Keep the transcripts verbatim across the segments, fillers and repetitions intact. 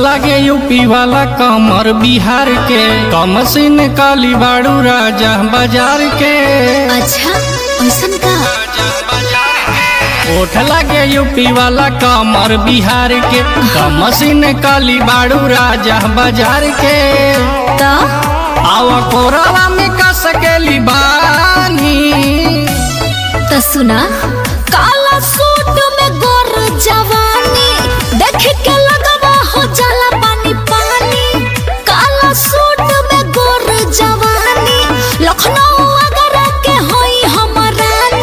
लागे यूपी वाला कमर बिहार के कमसिन काली बाड़ू राजा बाजार के। अच्छा ऐसन का? ओठ लागे यूपी वाला कमर बिहार के कमसिन काली बाड़ू राजा बाजार के। तो आवा कोरावा में का सकेली बानी तो सुना, काला सूट में गोर जवानी देख के लगवा हो जाला पानी पानी। काला सूट में गोर जवानी लखनऊ अगर के होई हमर रानी।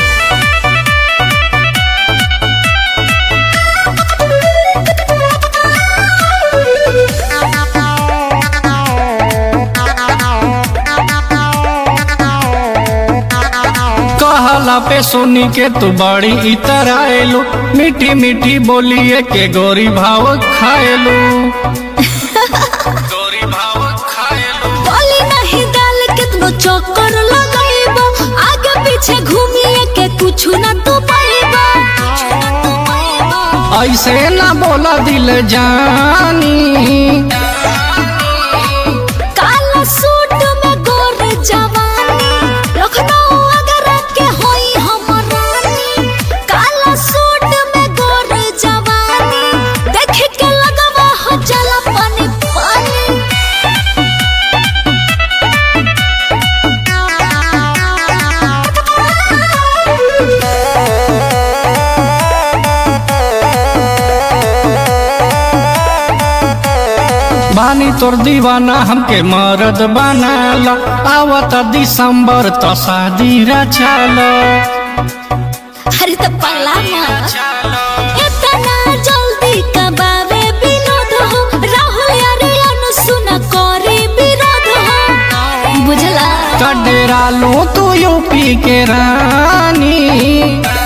कहला पे सुनी के तू बड़ी इतर आएलू मीठी मीठी बोलिए के गोरी भाव खाएलू गोरी भाव खाएलू। बोली नहीं डाल कितनो चक्कर लगाइबो आगे पीछे घूमिए के कुछ ना तू पाइबो। ऐसे ना बोला दिल जानी। काला सूट में गोर जवानी लखनऊ अगर के होई हमर रानी। काला सूट में गोर जवानी देख के लगवा हो जाला पानी पानी। बानी तोर दीवाना हमके मर्द बनाला आवत दिसंबर तो शादी रचाला। अरे तो पगला मत इतना जल्दी कबावे विनोद हो राहुल यारे अनुसुना करे विरोध हो बुझला। कडेरा लो तू यूपी के रानी।